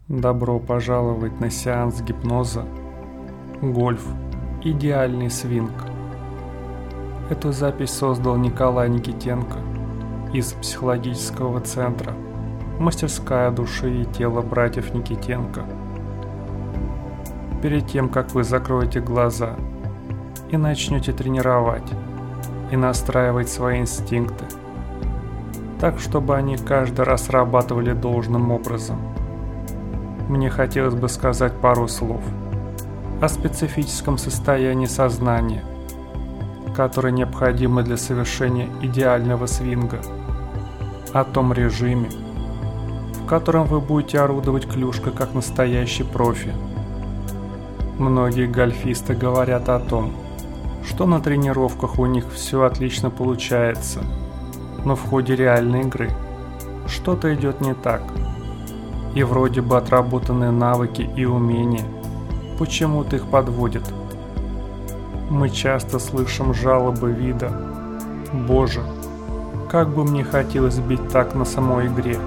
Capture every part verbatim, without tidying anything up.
Добро пожаловать на сеанс гипноза «Гольф. Идеальный свинг». Эту запись создал Николай Никитенко из психологического центра «Мастерская души и тела братьев Никитенко». Перед тем, как вы закроете глаза и начнете тренировать и настраивать свои инстинкты, так, чтобы они каждый раз срабатывали должным образом, мне хотелось бы сказать пару слов о специфическом состоянии сознания, которое необходимо для совершения идеального свинга, о том режиме, в котором вы будете орудовать клюшкой как настоящий профи. Многие гольфисты говорят о том, что на тренировках у них все отлично получается, но в ходе реальной игры что-то идет не так. И вроде бы отработанные навыки и умения почему-то их подводят. Мы часто слышим жалобы вида: «Боже, как бы мне хотелось бить так на самой игре».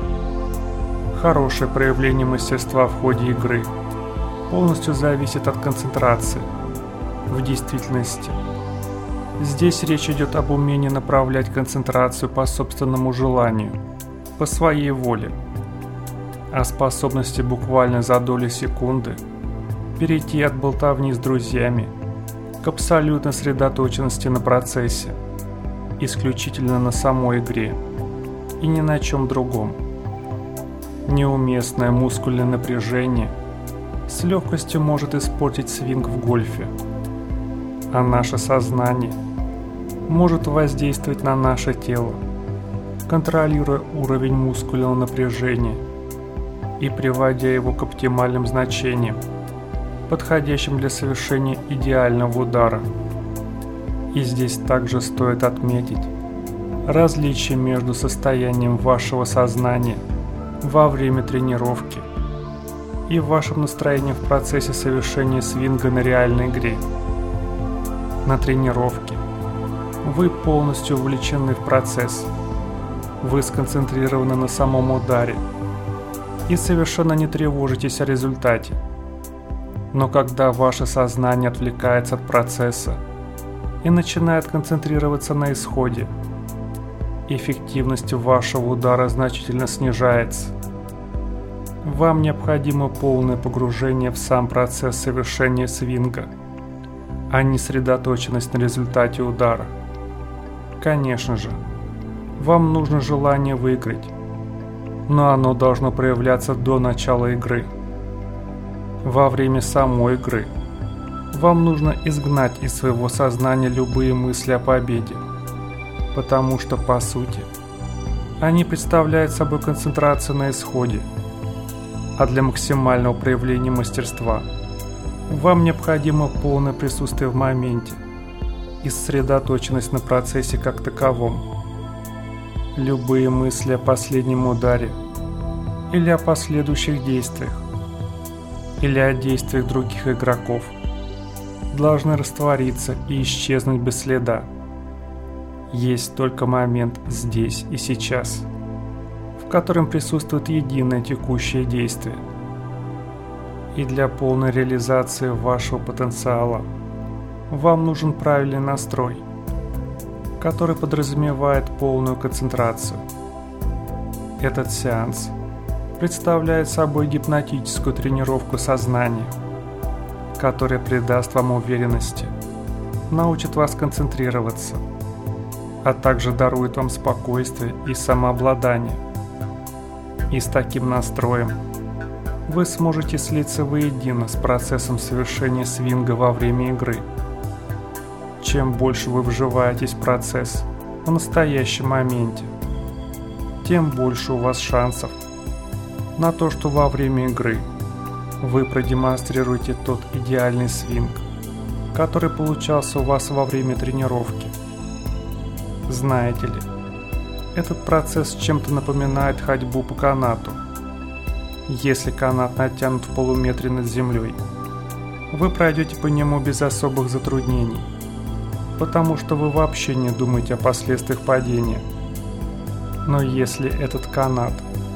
Хорошее проявление мастерства в ходе игры полностью зависит от концентрации. В действительности, здесь речь идет об умении направлять концентрацию по собственному желанию, по своей воле, о способности буквально за доли секунды перейти от болтовни с друзьями к абсолютной сосредоточенности на процессе, исключительно на самой игре и ни на чем другом. Неуместное мускульное напряжение с легкостью может испортить свинг в гольфе, а наше сознание может воздействовать на наше тело, контролируя уровень мускульного напряжения и приводя его к оптимальным значениям, подходящим для совершения идеального удара. И здесь также стоит отметить различие между состоянием вашего сознания во время тренировки и вашим настроением в процессе совершения свинга на реальной игре. На тренировке вы полностью увлечены в процесс, вы сконцентрированы на самом ударе и совершенно не тревожитесь о результате. Но когда ваше сознание отвлекается от процесса и начинает концентрироваться на исходе, эффективность вашего удара значительно снижается. Вам необходимо полное погружение в сам процесс совершения свинга, а не сосредоточенность на результате удара. Конечно же, вам нужно желание выиграть, но оно должно проявляться до начала игры. Во время самой игры вам нужно изгнать из своего сознания любые мысли о победе, потому что, по сути, они представляют собой концентрацию на исходе, а для максимального проявления мастерства вам необходимо полное присутствие в моменте и сосредоточенность на процессе как таковом. Любые мысли о последнем ударе или о последующих действиях, или о действиях других игроков должны раствориться и исчезнуть без следа. Есть только момент здесь и сейчас, в котором присутствует единое текущее действие. И для полной реализации вашего потенциала вам нужен правильный настрой, который подразумевает полную концентрацию. Этот сеанс представляет собой гипнотическую тренировку сознания, которая придаст вам уверенности, научит вас концентрироваться, а также дарует вам спокойствие и самообладание. И с таким настроем вы сможете слиться воедино с процессом совершения свинга во время игры. Чем больше вы вживаетесь в процесс в настоящем моменте, тем больше у вас шансов на то, что во время игры вы продемонстрируете тот идеальный свинг, который получался у вас во время тренировки. Знаете ли, этот процесс чем-то напоминает ходьбу по канату. Если канат натянут в полуметре над землей, вы пройдете по нему без особых затруднений, потому что вы вообще не думаете о последствиях падения. Но если этот канат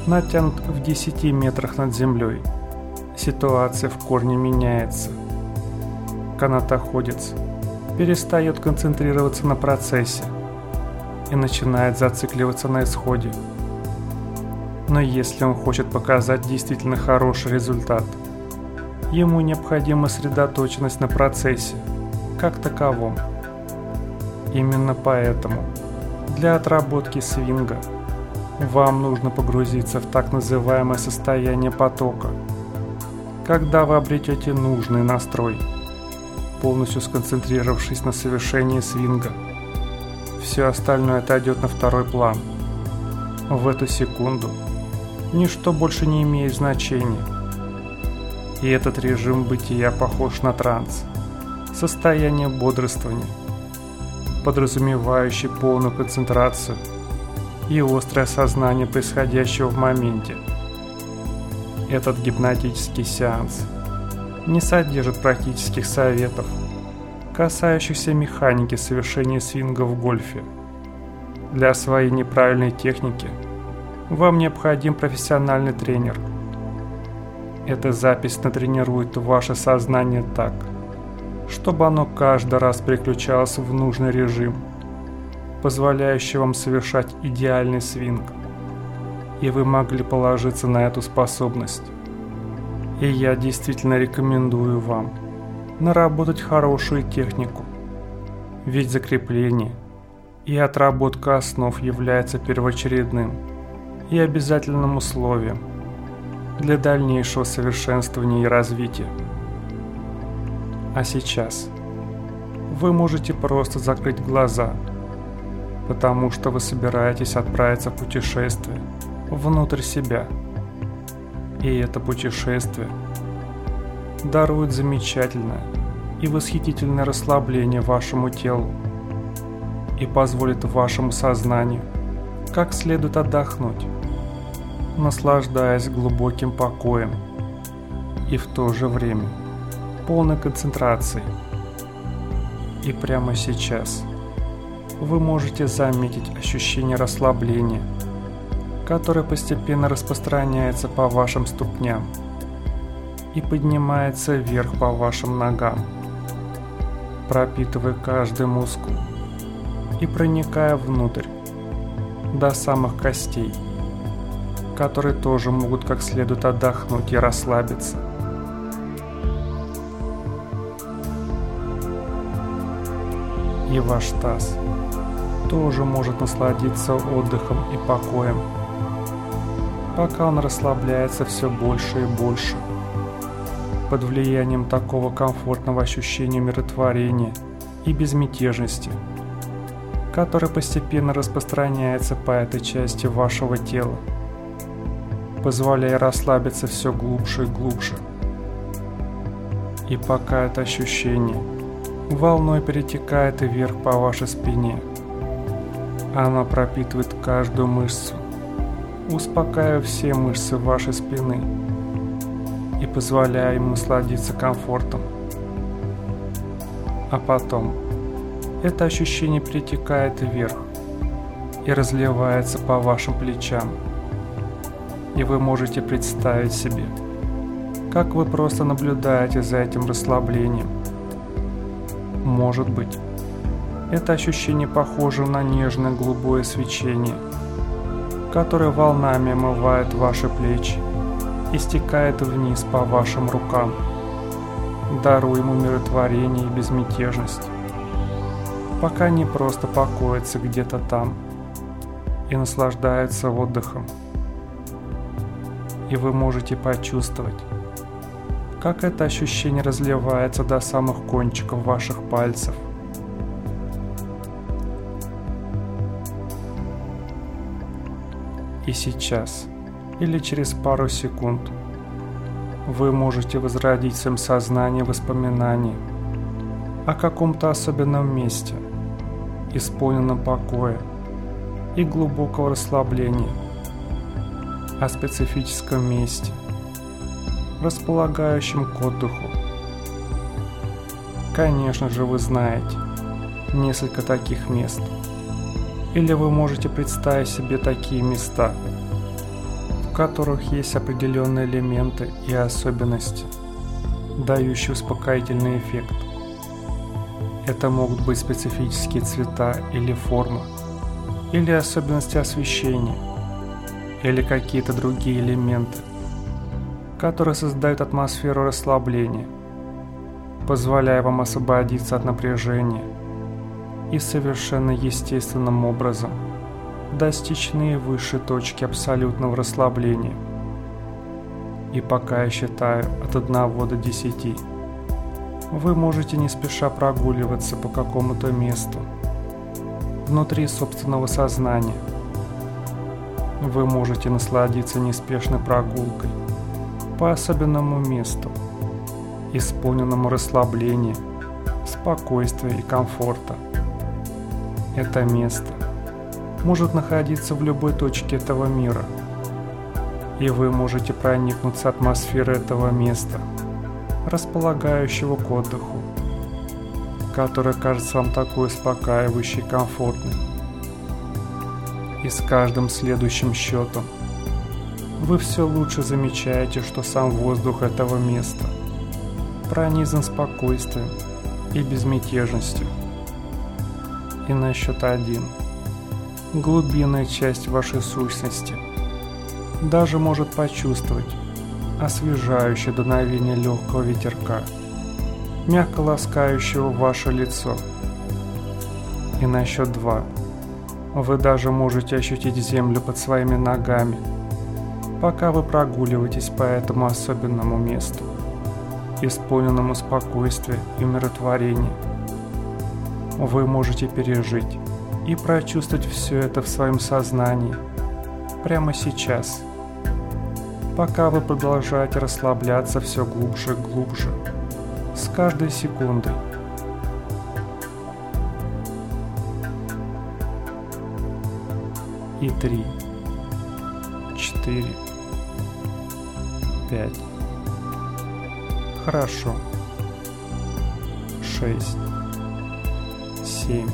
натянут в десяти метрах над землей. Ситуация в корне меняется. Канатоходец перестает концентрироваться на процессе и начинает зацикливаться на исходе. Но если он хочет показать действительно хороший результат, ему необходима сосредоточенность на процессе, как таковом. Именно поэтому для отработки свинга вам нужно погрузиться в так называемое состояние потока, когда вы обретете нужный настрой, полностью сконцентрировавшись на совершении свинга. Все остальное отойдет на второй план. В эту секунду ничто больше не имеет значения. И этот режим бытия похож на транс, состояние бодрствования, подразумевающий полную концентрацию и острое осознание происходящего в моменте. Этот гипнотический сеанс не содержит практических советов, касающихся механики совершения свинга в гольфе. Для своей неправильной техники вам необходим профессиональный тренер. Эта запись натренирует ваше сознание так, чтобы оно каждый раз переключалось в нужный режим, позволяющий вам совершать идеальный свинг, и вы могли положиться на эту способность. И я действительно рекомендую вам наработать хорошую технику, ведь закрепление и отработка основ является первоочередным и обязательным условием для дальнейшего совершенствования и развития. А сейчас вы можете просто закрыть глаза, потому что вы собираетесь отправиться в путешествие внутрь себя. И это путешествие дарует замечательное и восхитительное расслабление вашему телу и позволит вашему сознанию как следует отдохнуть, наслаждаясь глубоким покоем и в то же время полной концентрацией. И прямо сейчас вы можете заметить ощущение расслабления, которое постепенно распространяется по вашим ступням и поднимается вверх по вашим ногам, пропитывая каждый мускул и проникая внутрь до самых костей, которые тоже могут как следует отдохнуть и расслабиться. И ваш таз тоже может насладиться отдыхом и покоем, пока он расслабляется все больше и больше под влиянием такого комфортного ощущения умиротворения и безмятежности, которое постепенно распространяется по этой части вашего тела, позволяя расслабиться все глубже и глубже. И пока это ощущение волной перетекает вверх по вашей спине, оно пропитывает каждую мышцу, успокаивая все мышцы вашей спины и позволяя им насладиться комфортом. А потом это ощущение перетекает вверх и разливается по вашим плечам, и вы можете представить себе, как вы просто наблюдаете за этим расслаблением. Может быть, это ощущение похоже на нежное голубое свечение, которое волнами омывает ваши плечи и стекает вниз по вашим рукам, даруя им умиротворение и безмятежность, пока не просто покоится где-то там и наслаждается отдыхом. И вы можете почувствовать, как это ощущение разливается до самых кончиков ваших пальцев. И сейчас, или через пару секунд, вы можете возродить в своем сознании воспоминания о каком-то особенном месте, исполненном покоя и глубокого расслабления, о специфическом месте, располагающем к отдыху. Конечно же, вы знаете несколько таких мест, или вы можете представить себе такие места, в которых есть определенные элементы и особенности, дающие успокоительный эффект. Это могут быть специфические цвета или формы, или особенности освещения, или какие-то другие элементы, которые создают атмосферу расслабления, позволяя вам освободиться от напряжения и совершенно естественным образом достичь наивысшей точки абсолютного расслабления. И пока я считаю от одного до десяти, вы можете не спеша прогуливаться по какому-то месту внутри собственного сознания. Вы можете насладиться неспешной прогулкой по особенному месту, исполненному расслабления, спокойствия и комфорта. Это место может находиться в любой точке этого мира, и вы можете проникнуться атмосферой этого места, располагающего к отдыху, который кажется вам такой успокаивающей и комфортной. И с каждым следующим счетом вы все лучше замечаете, что сам воздух этого места пронизан спокойствием и безмятежностью. И на счет один глубинная часть вашей сущности даже может почувствовать освежающее дуновение легкого ветерка, мягко ласкающего ваше лицо. И на счет два вы даже можете ощутить землю под своими ногами, пока вы прогуливаетесь по этому особенному месту, исполненному спокойствия и умиротворения. Вы можете пережить и прочувствовать все это в своем сознании прямо сейчас, пока вы продолжаете расслабляться все глубже и глубже, с каждой секундой. И три, четыре, пять. Хорошо. Шесть, семь,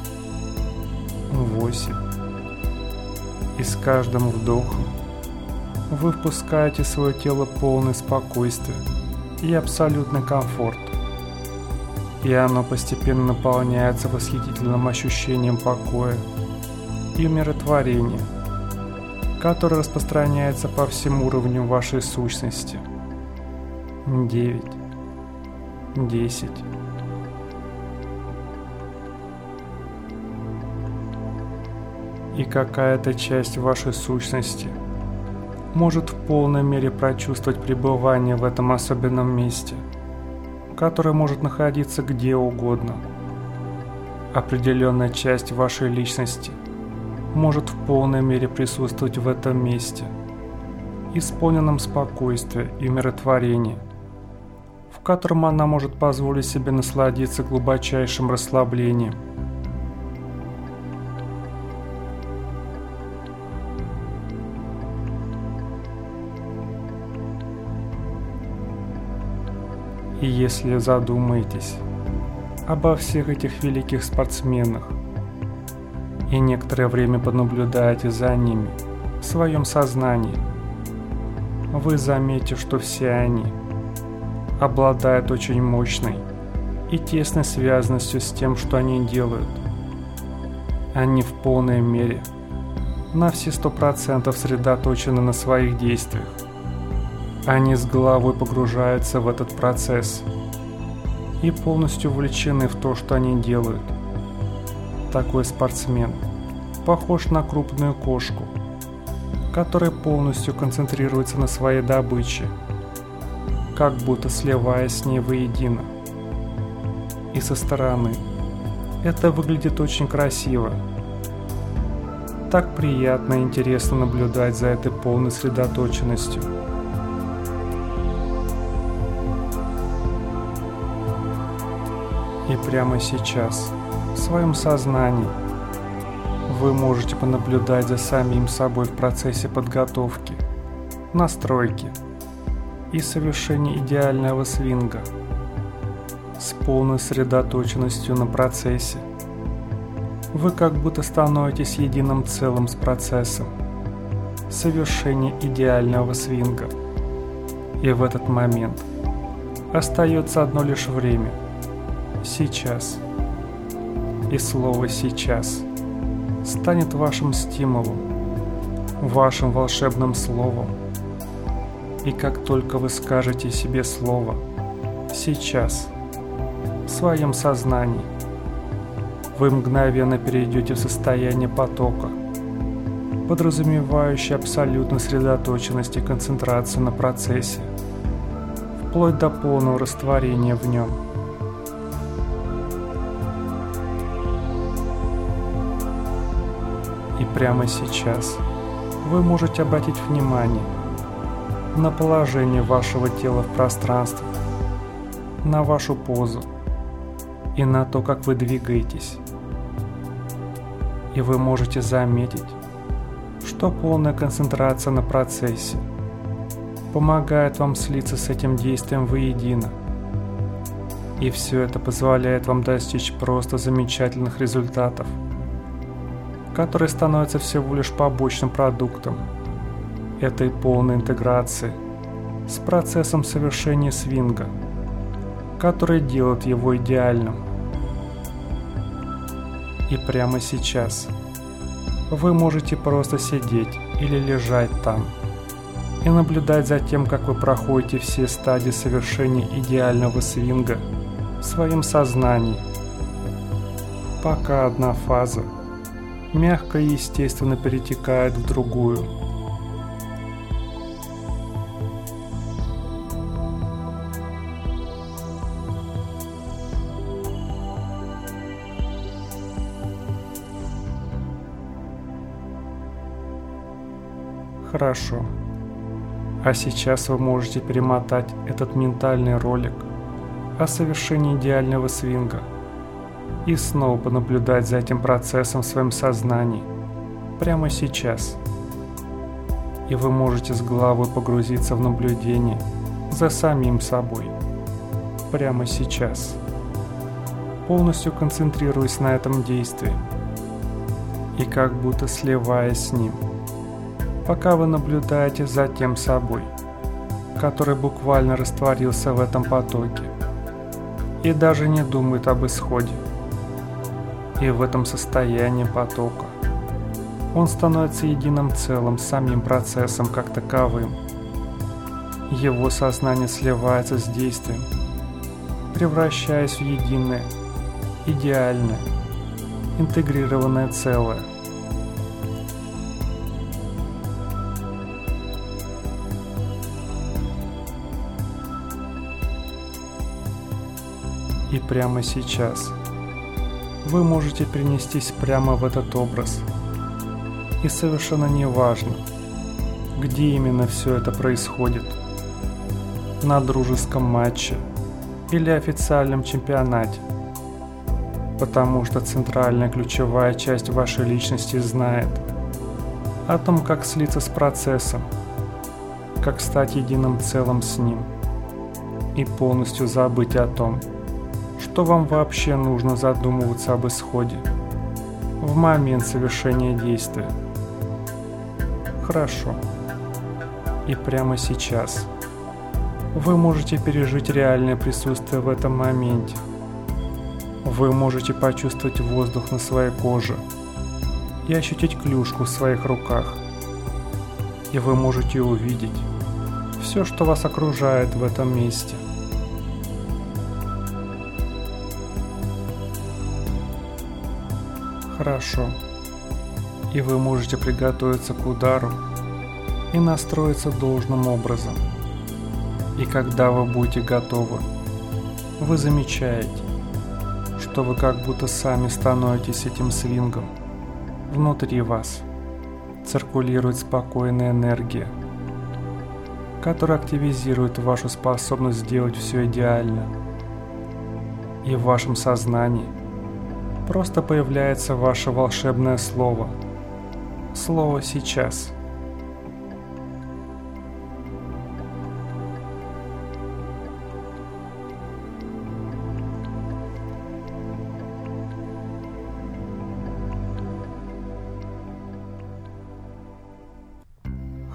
восемь. И с каждым вдохом вы впускаете в свое тело полное спокойствие и абсолютный комфорт. И оно постепенно наполняется восхитительным ощущением покоя и умиротворения, которое распространяется по всему уровню вашей сущности. Девять, десять. И какая-то часть вашей сущности может в полной мере прочувствовать пребывание в этом особенном месте, которое может находиться где угодно. Определенная часть вашей личности может в полной мере присутствовать в этом месте, исполненном спокойствия и умиротворения, в котором она может позволить себе насладиться глубочайшим расслаблением. И если задумаетесь обо всех этих великих спортсменах и некоторое время понаблюдаете за ними в своем сознании, вы заметите, что все они обладают очень мощной и тесной связанностью с тем, что они делают. Они в полной мере, на все сто процентов сосредоточены на своих действиях. Они с головой погружаются в этот процесс и полностью увлечены в то, что они делают. Такой спортсмен похож на крупную кошку, которая полностью концентрируется на своей добыче, как будто сливаясь с ней воедино. И со стороны это выглядит очень красиво. Так приятно и интересно наблюдать за этой полной сосредоточенностью. И прямо сейчас, в своем сознании, вы можете понаблюдать за самим собой в процессе подготовки, настройки и совершения идеального свинга с полной сосредоточенностью на процессе. Вы как будто становитесь единым целым с процессом, совершения идеального свинга. И в этот момент остается одно лишь время – сейчас. И слово «сейчас» станет вашим стимулом, вашим волшебным словом. И как только вы скажете себе слово «сейчас» в своем сознании, вы мгновенно перейдете в состояние потока, подразумевающее абсолютную сосредоточенность и концентрацию на процессе, вплоть до полного растворения в нем. И прямо сейчас вы можете обратить внимание на положение вашего тела в пространстве, на вашу позу и на то, как вы двигаетесь. И вы можете заметить, что полная концентрация на процессе помогает вам слиться с этим действием воедино. И все это позволяет вам достичь просто замечательных результатов, которые становятся всего лишь побочным продуктом этой полной интеграции с процессом совершения свинга, который делает его идеальным. И прямо сейчас вы можете просто сидеть или лежать там и наблюдать за тем, как вы проходите все стадии совершения идеального свинга в своем сознании, пока одна фаза мягко и естественно перетекает в другую. Хорошо. А сейчас вы можете перемотать этот ментальный ролик о совершении идеального свинга и снова понаблюдать за этим процессом в своем сознании прямо сейчас. И вы можете с головой погрузиться в наблюдение за самим собой прямо сейчас, полностью концентрируясь на этом действии и как будто сливаясь с ним, пока вы наблюдаете за тем собой, который буквально растворился в этом потоке и даже не думает об исходе. И в этом состоянии потока он становится единым целым с самим процессом как таковым. Его сознание сливается с действием, превращаясь в единое, идеальное, интегрированное целое. И прямо сейчас вы можете перенестись прямо в этот образ. И совершенно не важно, где именно все это происходит. На дружеском матче или официальном чемпионате. Потому что центральная ключевая часть вашей личности знает о том, как слиться с процессом, как стать единым целым с ним и полностью забыть о том, что вам вообще нужно задумываться об исходе в момент совершения действия. Хорошо. И прямо сейчас вы можете пережить реальное присутствие в этом моменте. Вы можете почувствовать воздух на своей коже и ощутить клюшку в своих руках. И вы можете увидеть все, что вас окружает в этом месте. Хорошо. И вы можете приготовиться к удару и настроиться должным образом. И когда вы будете готовы, вы замечаете, что вы как будто сами становитесь этим свингом. Внутри вас циркулирует спокойная энергия, которая активизирует вашу способность сделать все идеально. И в вашем сознании просто появляется ваше волшебное слово. Слово «сейчас».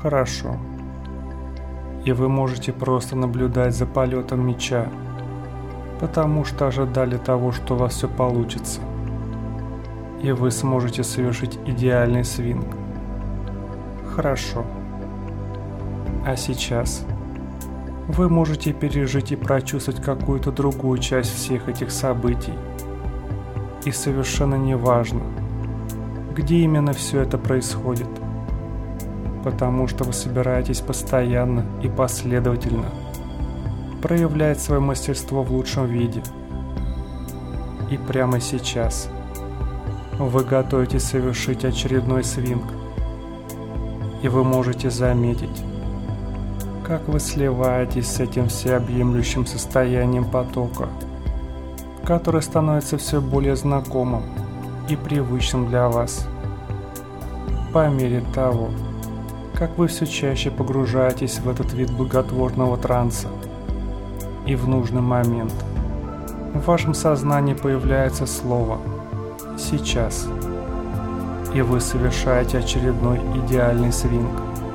Хорошо. И вы можете просто наблюдать за полетом мяча, потому что ожидали того, что у вас все получится. И вы сможете совершить идеальный свинг. Хорошо. А сейчас вы можете пережить и прочувствовать какую-то другую часть всех этих событий. И совершенно неважно, где именно все это происходит, потому что вы собираетесь постоянно и последовательно проявлять свое мастерство в лучшем виде. И прямо сейчас вы готовитесь совершить очередной свинг, и вы можете заметить, как вы сливаетесь с этим всеобъемлющим состоянием потока, которое становится все более знакомым и привычным для вас по мере того, как вы все чаще погружаетесь в этот вид благотворного транса. И в нужный момент в вашем сознании появляется слово «сейчас», и вы совершаете очередной идеальный свинг.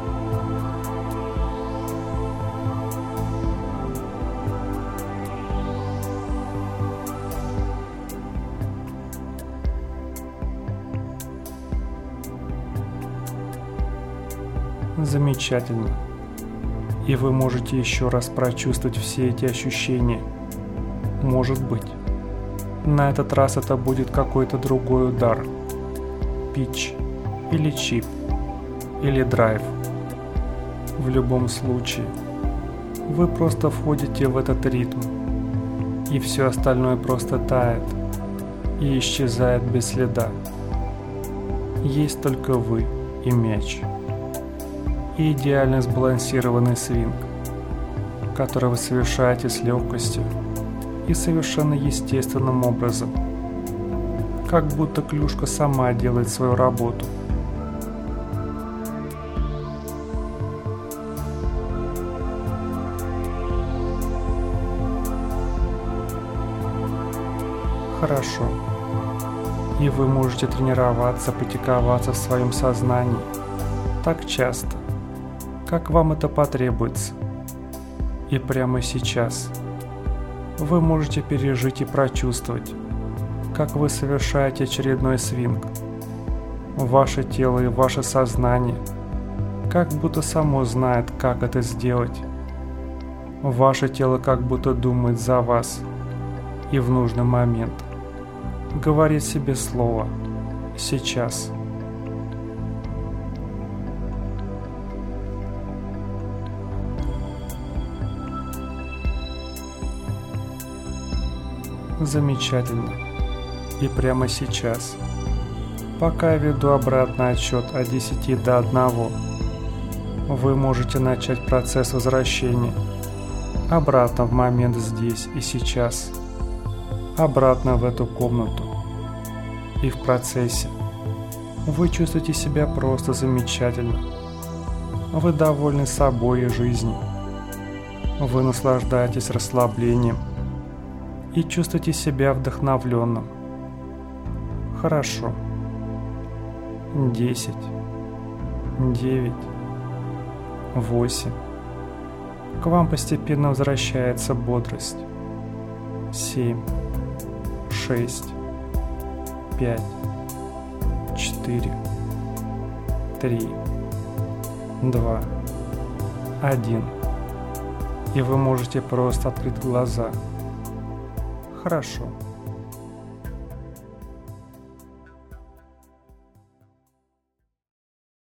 Замечательно. И вы можете еще раз прочувствовать все эти ощущения. Может быть, на этот раз это будет какой-то другой удар. Питч, или чип, или драйв. В любом случае, вы просто входите в этот ритм, и все остальное просто тает и исчезает без следа. Есть только вы и мяч. И идеально сбалансированный свинг, который вы совершаете с легкостью и совершенно естественным образом, как будто клюшка сама делает свою работу. Хорошо. И вы можете тренироваться, практиковаться в своем сознании так часто, как вам это потребуется. И прямо сейчас вы можете пережить и прочувствовать, как вы совершаете очередной свинг. Ваше тело и ваше сознание как будто само знает, как это сделать. Ваше тело как будто думает за вас и в нужный момент говорит себе слово «сейчас». Замечательно. И прямо сейчас, пока я веду обратный отсчет от десяти до одного, вы можете начать процесс возвращения обратно в момент здесь и сейчас, обратно в эту комнату. И в процессе вы чувствуете себя просто замечательно. Вы довольны собой и жизнью. Вы наслаждаетесь расслаблением и чувствуйте себя вдохновленным. Хорошо. Десять, девять, восемь. К вам постепенно возвращается бодрость. Семь, шесть, пять, четыре, три, два, один. И вы можете просто открыть глаза. Хорошо.